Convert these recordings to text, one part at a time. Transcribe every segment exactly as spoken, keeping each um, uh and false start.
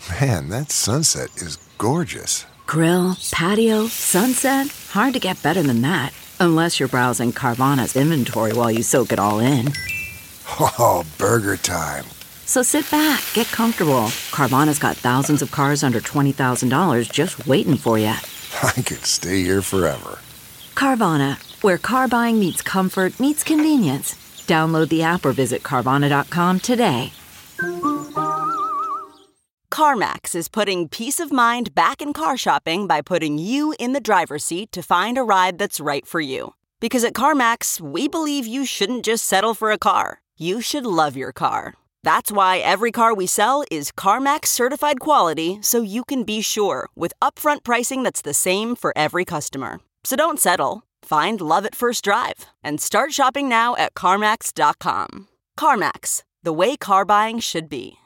Man, that sunset is gorgeous. Grill, patio, sunset. Hard to get better than that. Unless you're browsing Carvana's inventory while you soak it all in. Oh, burger time. So sit back, get comfortable. Carvana's got thousands of cars under twenty thousand dollars just waiting for you. I could stay here forever. Carvana, where car buying meets comfort, meets convenience. Download the app or visit Carvana dot com today. CarMax is putting peace of mind back in car shopping by putting you in the driver's seat to find a ride that's right for you. Because at CarMax, we believe you shouldn't just settle for a car. You should love your car. That's why every car we sell is CarMax certified quality, so you can be sure with upfront pricing that's the same for every customer. So don't settle. Find love at first drive and start shopping now at CarMax dot com. CarMax, the way car buying should be.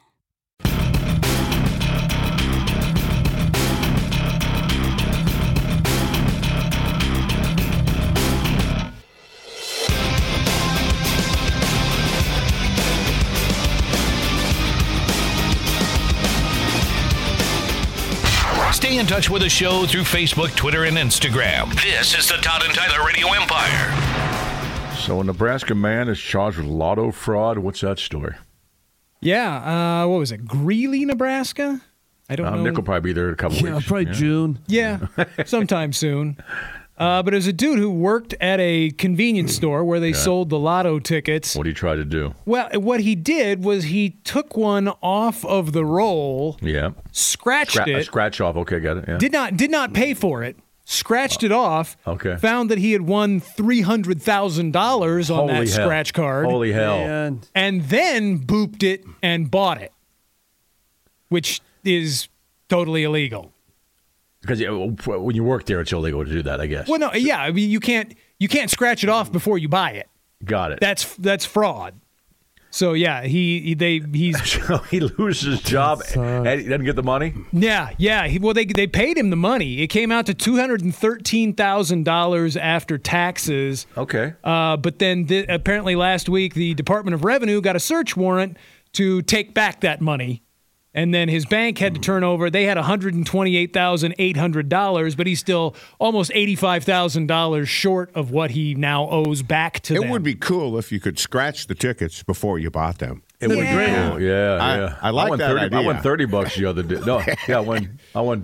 Stay in touch with the show through Facebook, Twitter, and Instagram. This is the Todd and Tyler Radio Empire. So a Nebraska man is charged with lotto fraud. What's that story? Yeah, uh, what was it? Greeley, Nebraska? I don't uh, know. Nick will probably be there in a couple yeah, weeks. Probably yeah. June. Yeah, sometime soon. Uh, but it was a dude who worked at a convenience store where they yeah. sold the lotto tickets. What did he try to do? Well, what he did was he took one off of the roll. Yeah. Scratched Scra- it. Scratch off. Okay, got it. Yeah. Did not did not pay for it. Scratched oh. it off. Okay. Found that he had won three hundred thousand dollars on Holy that hell. scratch card. Holy hell! And, and then booped it and bought it, which is totally illegal. Because when you work there, it's illegal to do that, I guess. Well, no, yeah, I mean, you can't you can't scratch it off before you buy it. Got it. That's that's fraud. So yeah, he, he they he's so he loses his job and he doesn't get the money. Yeah, yeah. He, well, they they paid him the money. It came out to two hundred and thirteen thousand dollars after taxes. Okay. Uh, but then th- apparently last week the Department of Revenue got a search warrant to take back that money. And then his bank had to turn over. They had one hundred twenty-eight thousand eight hundred dollars, but he's still almost eighty-five thousand dollars short of what he now owes back to it them. It would be cool if you could scratch the tickets before you bought them. It would yeah. be cool. Yeah, I, yeah. I like I won that thirty, idea. I won thirty bucks the other day. No, yeah, I won. I won.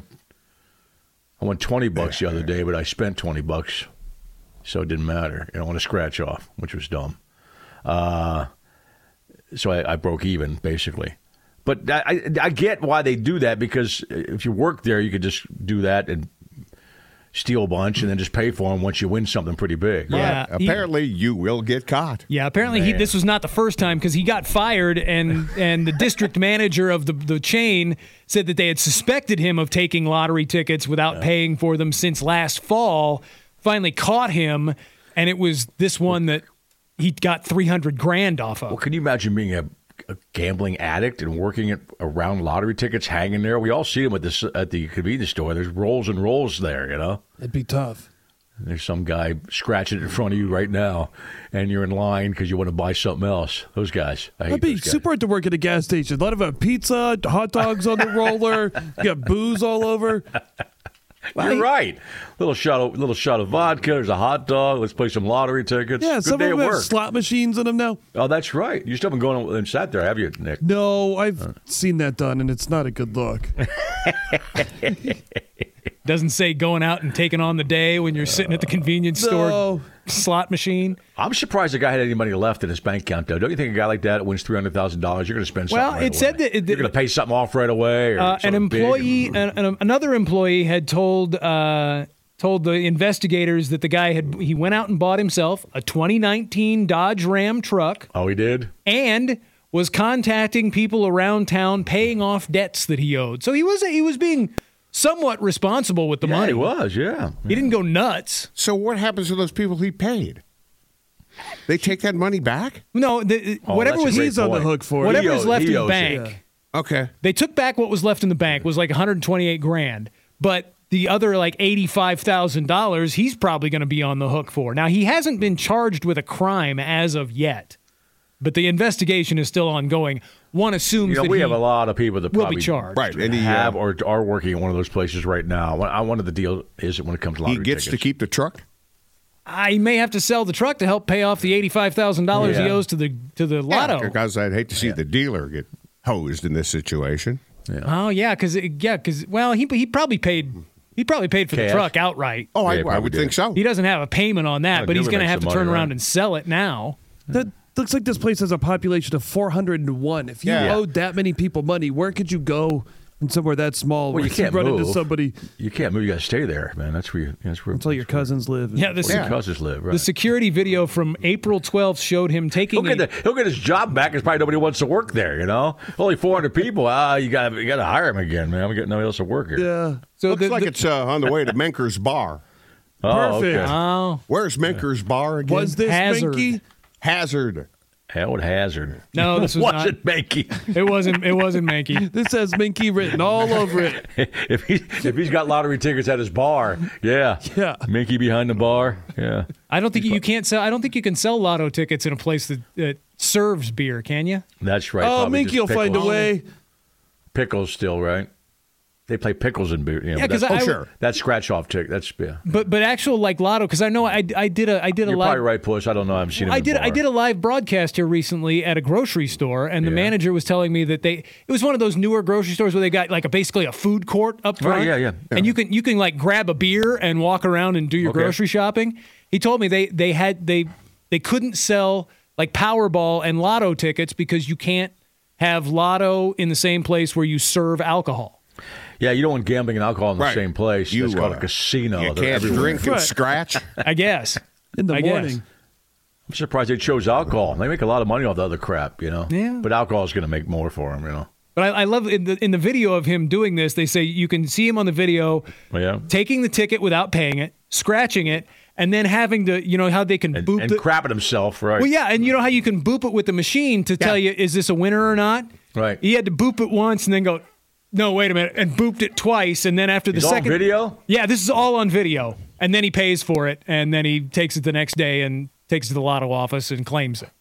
I won twenty bucks the other day, but I spent twenty bucks, so it didn't matter. You know, on a scratch off, which was dumb. Uh, so I, I broke even basically. But I, I, I get why they do that, because if you work there, you could just do that and steal a bunch and then just pay for them once you win something pretty big. Yeah, right. Apparently, he, you will get caught. Yeah, apparently he, this was not the first time, because he got fired, and, and the district manager of the, the chain said that they had suspected him of taking lottery tickets without yeah. paying for them since last fall. Finally caught him, and it was this one that he got three hundred grand off of. Well, can you imagine being a a gambling addict and working at around lottery tickets hanging there? We all see them at the at the convenience store. There's rolls and rolls there, you know. It'd be tough. And there's some guy scratching it in front of you right now, and you're in line because you want to buy something else. Those guys. I hate That'd be those guys. super hard to work at a gas station. A lot of uh, pizza, hot dogs on the roller, you got booze all over. You're right. Little shot of little shot of vodka. There's a hot dog. Let's play some lottery tickets. Yeah, Good some day of them at have work. slot machines in them now. Oh, that's right. You still haven't gone and sat there, have you, Nick? No, I've uh. seen that done, and it's not a good look. Doesn't say going out and taking on the day when you're sitting at the convenience no. store slot machine. I'm surprised the guy had any money left in his bank account, though. Don't you think a guy like that wins three hundred thousand dollars, you're going to spend something well, right it away. said that it, you're going to pay something off right away? Or uh, an employee, an, an, another employee had told uh, told the investigators that the guy had he went out and bought himself a twenty nineteen Dodge Ram truck. Oh, he did? And was contacting people around town, paying off debts that he owed. So he was he was being somewhat responsible with the yeah, money. he was, yeah. He didn't go nuts. So what happens to those people he paid? They take that money back? No, the, oh, whatever was he's on the hook for it. Whatever He was owes- left he in the owes bank. it. Yeah. Okay. They took back what was left in the bank was like one hundred twenty-eight grand, but the other like eighty-five thousand dollars he's probably going to be on the hook for. Now, he hasn't been charged with a crime as of yet, but the investigation is still ongoing. one assumes You know, that we he have a lot of people that will probably be charged. Right, and he, have uh, or are working at one of those places right now. One- I- One of the deal is that when it comes to lottery He gets tickets, to keep the truck? I may have to sell the truck to help pay off the eighty-five thousand dollars he Yeah. owes to the to the lotto. Because I'd hate to see the dealer get hosed in this situation. Oh yeah, because yeah, because well, he he probably paid he probably paid for Cash. the truck outright. Oh, Yeah, I, he I probably would did. think so. He doesn't have a payment on that, Oh, but he's dealer going to makes have to some turn money, around right? and sell it now. That looks like this place has a population of four hundred one. If you Yeah. owed that many people money, where could you go in somewhere that small? Well, where you can't run move. into somebody. You can't move. You got to stay there, man. That's where you. That's where. That's all your cousins live. Yeah, the, Where your cousins live. Right. the security video from April twelfth showed him taking He'll a, get, the, he'll get his job back. There's probably nobody wants to work there. You know, only four hundred people. Ah, you got you got to hire him again, man. I'm getting nobody else to work here. Yeah. so Looks the, like the- it's uh, on the way to Menker's Bar. Oh, Perfect. okay. oh Where's Menker's Bar again? Was this Hazard. Minky? Hazard. Howard Hazard. no, this was Was not. it Mankey? It wasn't. It wasn't Mankey. This has Minky written all over it. if he if he's got lottery tickets at his bar, yeah, Yeah. Mickey behind the bar, yeah. I don't think you can't sell. I don't think you can sell lotto tickets in a place that, that serves beer. Can you? That's right. Oh, probably Minky will just find a pickles. way. Pickles still, right? They play pickles in beer. You know, Yeah, 'cause that's- I- Oh, sure. That's scratch off ticket. That's yeah. But but actual like lotto because I know I, I did a I did a You're live probably right, Puss. I don't know. I haven't seen him. I in did the bar. I did a live broadcast here recently at a grocery store, and the Yeah. manager was telling me that they it was one of those newer grocery stores where they got like a basically a food court up front. Right, yeah, yeah. And you can you can like grab a beer and walk around and do your Okay. grocery shopping. He told me they they had they they couldn't sell like Powerball and lotto tickets because you can't have lotto in the same place where you serve alcohol. Yeah, you don't want gambling and alcohol in the Right. same place. You, That's called uh, a casino. You They're can't everywhere. drink and Right. scratch. I guess. In the I guess. morning. I'm surprised they chose alcohol. They make a lot of money off the other crap, you know. Yeah. But alcohol is going to make more for them, you know. But I, I love in the in the video of him doing this. They say you can see him on the video Yeah. taking the ticket without paying it, scratching it, and then having to, you know, how they can And, boop and the. crapping himself, right? Well, yeah, and you know how you can boop it with the machine to tell you is this a winner or not. Right. He had to boop it once and then go, no, wait a minute, and booped it twice, and then after the It's all second video? Yeah, this is all on video, and then he pays for it, and then he takes it the next day and takes it to the lotto office and claims it.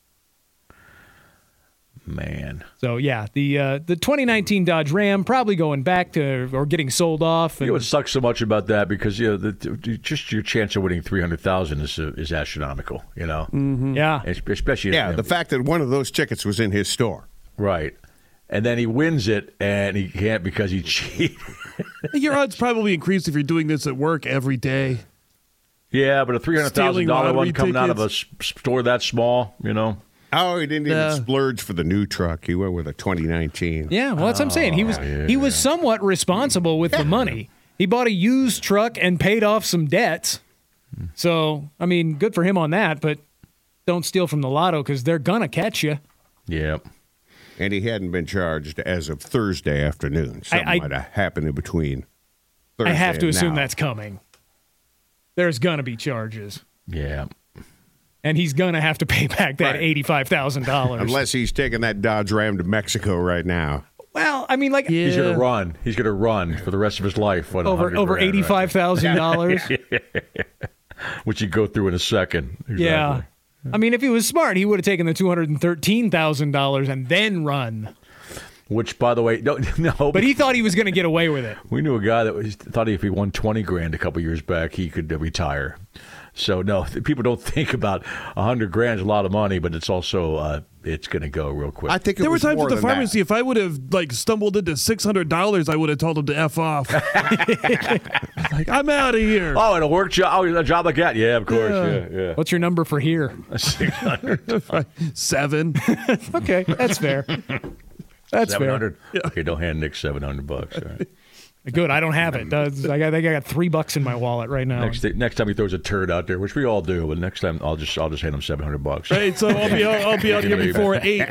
Man. So yeah, the uh, the twenty nineteen Dodge Ram probably going back to or getting sold off. You And, know what sucks so much about that because you know the, the, just your chance of winning three hundred thousand is uh, is astronomical. You know, yeah, Es- especially Yeah, you know, the fact that one of those tickets was in his store. right. And then he wins it, and he can't because he cheated. Your odds probably increase if you're doing this at work every day. Yeah, but a three hundred thousand Stealing dollar one lottery coming out of a tickets. s- store that small, you know. Oh, he didn't even Yeah. splurge for the new truck. He went with a twenty nineteen. yeah. Well, that's what I'm saying. He was he was somewhat responsible with the money. He bought a used truck and paid off some debts. So I mean, good for him on that. But don't steal from the lotto because they're gonna catch you. Yeah. And he hadn't been charged as of Thursday afternoon. Something I- might have happened in between Thursday I have to and assume now. that's coming. There's gonna be charges, Yeah. and he's gonna have to pay back that Right. eighty-five thousand dollars. Unless he's taking that Dodge Ram to Mexico right now. Well, I mean, like Yeah. He's gonna run. He's gonna run for the rest of his life. What, over one hundred over grand, right? eighty-five thousand dollars. Which you go through in a second. Exactly. Yeah. I mean, if he was smart, he would have taken the two hundred thirteen thousand dollars and then run. Which, by the way, no, no. But he thought he was going to get away with it. we knew a guy that was, thought if he won twenty grand a couple years back, he could uh, retire. So no, th- people don't think about a hundred grand is a lot of money, but it's also uh, it's going to go real quick. I think it There were was times more at the than that. pharmacy, if I would have like stumbled into six hundred dollars, I would have told him to F off. Like, I'm out of here. oh, and a work job. Oh, a job like that. Yeah, of course. Yeah, yeah. What's your number for here? six hundred. Seven. Okay, that's fair. That's seven fair. hundred. Okay, don't hand Nick seven hundred bucks. All right. Good. I don't have it. Uh, I got I think I got three bucks in my wallet right now. Next, next time he throws a turd out there, which we all do, but next time I'll just I'll just hand him seven hundred bucks. Right, so I'll be out, I'll be out here before eight.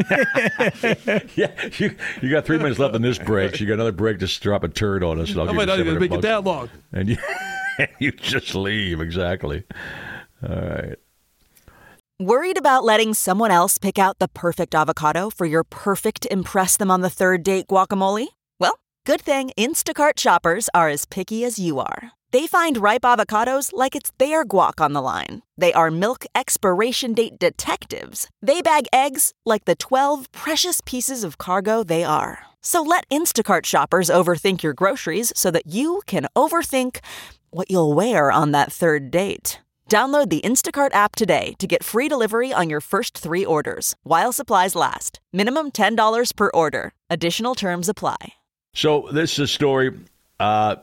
Yeah, you, you got three minutes left in this break. So you got another break to drop a turd on us, and I'll I give might you not seven even hundred make it bucks. that long. And you, you just leave exactly. All right. Worried about letting someone else pick out the perfect avocado for your perfect impress them on the third date guacamole? Well, good thing Instacart shoppers are as picky as you are. They find ripe avocados like it's their guac on the line. They are milk expiration date detectives. They bag eggs like the twelve precious pieces of cargo they are. So let Instacart shoppers overthink your groceries so that you can overthink what you'll wear on that third date. Download the Instacart app today to get free delivery on your first three orders, while supplies last. Minimum ten dollars per order. Additional terms apply. So this is a story. Uh,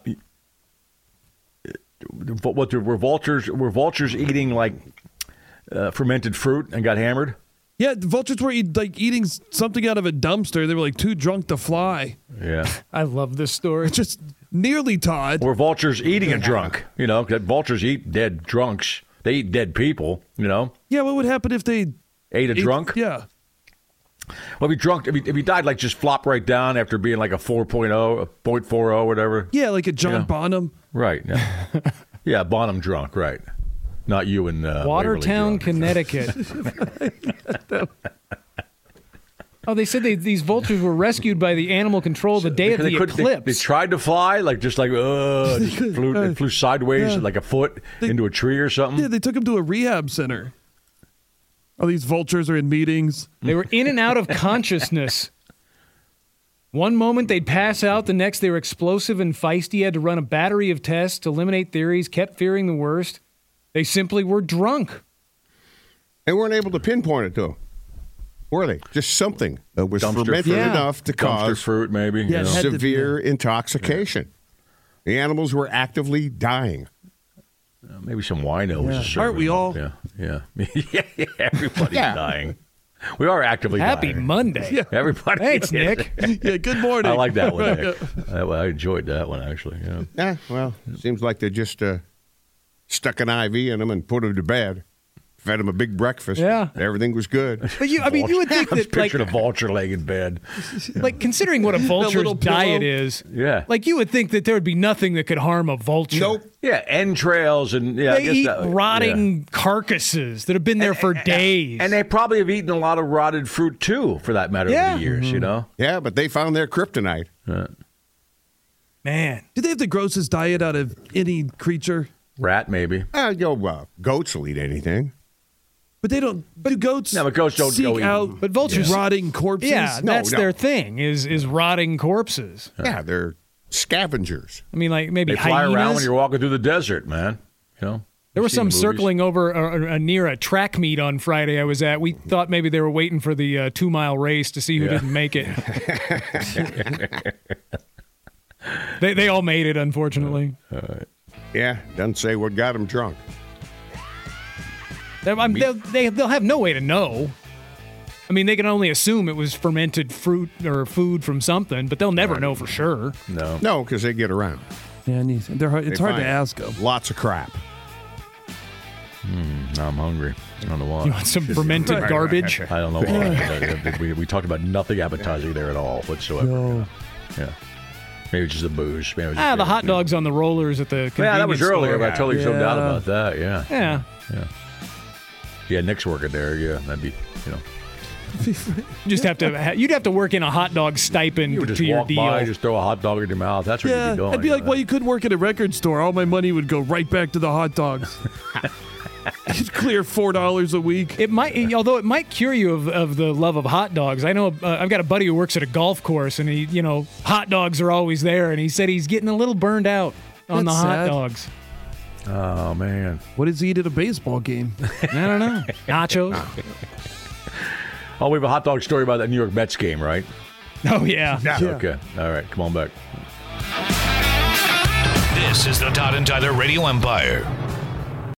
what were vultures? Were vultures eating like uh, fermented fruit and got hammered? Yeah, the vultures were eat, like eating something out of a dumpster. They were like too drunk to fly. Yeah, I love this story. Just nearly, Todd. Were vultures eating a drunk? You know, 'cause vultures eat dead drunks. They eat dead people. You know. Yeah, what would happen if they ate a ate, drunk? Yeah. Well, if he drunk, if he, if he died, like just flop right down after being like a four point oh, a point four oh, whatever. Yeah, like a John Yeah. Bonham. Right. Yeah. yeah, Bonham drunk. Right. Not you in uh, Watertown, Waverly drunk. Connecticut. Oh, they said they, these vultures were rescued by the animal control the day of They the couldn't- they- eclipse. They, tried to fly, like just like uh, just flew, they flew sideways Yeah. like a foot They- into a tree or something. Yeah, they took him to a rehab center. Oh, these vultures are in meetings. They were in and out of consciousness. One moment they'd pass out, the next they were explosive and feisty, had to run a battery of tests to eliminate theories, kept fearing the worst. They simply were drunk. They weren't able to pinpoint it to them, were they? Just something that was Dumpster fermented fruit. Yeah. enough to Dumpster cause fruit, maybe. Yeah, you it know? had to be severe intoxication. The animals were actively dying. Uh, maybe some wino was a serving Aren't we them. all? Yeah, yeah, yeah, yeah. Everybody's Yeah. dying. We are actively Happy dying. Monday. Everybody. Thanks, is. Nick. Yeah, good morning. I like that one, Nick. I, I enjoyed that one actually. Yeah. Yeah, well, seems like they just uh, stuck an I V in them and put them to bed. Fed them a big breakfast. Yeah. Everything was good. But you, I mean, you would think I was that, like, picturing a vulture laying in bed. like considering what a vulture's little pillow. diet is, Yeah. like you would think that there would be nothing that could harm a vulture. Nope. Yeah, entrails and yeah. I They guess eat that- rotting yeah. carcasses that have been there for days. And they probably have eaten a lot of rotted fruit too, for that matter, Yeah. over the years. You know. Yeah, but they found their kryptonite. Man, Did they have the grossest diet out of any creature? Rat maybe. Uh, yo, uh, goats will eat anything. But they don't. Do goats? No, but goats don't seek go eat- out. But vultures- rotting corpses. yeah, No, that's no. their thing is is rotting corpses. Yeah, they're scavengers. I mean, like maybe They fly hyenas. around when you're walking through the desert, man. You know. There You've was seen some movies. circling over uh, uh, near a track meet on Friday I was at. We thought maybe they were waiting for the uh, two mile race to see who Yeah. didn't make it. they they all made it, unfortunately. Yeah, doesn't say what got them drunk. They, I mean, they'll, they, they'll have no way to know. I mean, they can only assume it was fermented fruit or food from something, but they'll never know for sure. No. No, because they get around. Yeah, and he's- they're hard, it's They hard to find ask them. Lots of crap. Now I'm hungry. I don't know why. You want some fermented garbage? I don't know why. we, we talked about nothing appetizing there at all whatsoever. No. Yeah. Maybe it's just the booze. Maybe it was Ah, just- the hot dogs on the rollers at the Yeah, that was convenience earlier, store. but I totally Yeah. no doubt about that. Yeah. Yeah. Yeah. Yeah, Nick's working there. Yeah, that'd be, you know. You just have to. ha- You'd have to work in a hot dog stipend You would just to your walk deal. by, just throw a hot dog in your mouth. That's what Yeah, you'd be doing. I'd be like, you know? well, you couldn't work at a record store. All my money would go right back to the hot dogs. You'd clear four dollars a week. It might, although it might cure you of, of the love of hot dogs. I know uh, I've got a buddy who works at a golf course, and he, you know, hot dogs are always there, and he said he's getting a little burned out on That's the hot sad. dogs. Oh, man. What does he eat at a baseball game? I don't know. Nachos. Oh, we have a hot dog story about that New York Mets game, right? Oh yeah. Okay. All right. Come on back. This is the Todd and Tyler Radio Empire.